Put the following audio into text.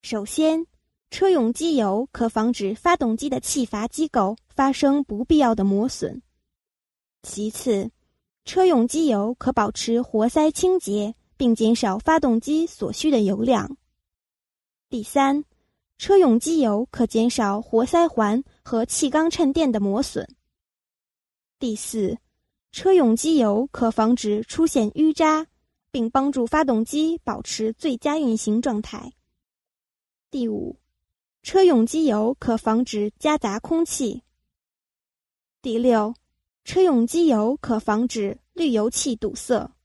首先，车用机油可防止发动机的气阀机构发生不必要的磨损。其次，车用机油可保持活塞清洁，并减少发动机所需的油量。第三，车用机油可减少活塞环和气缸衬垫的磨损。第四，车用机油可防止出现淤渣，并帮助发动机保持最佳运行状态。第五，车用机油可防止夹杂空气。第六，车用机油可防止滤油器堵塞。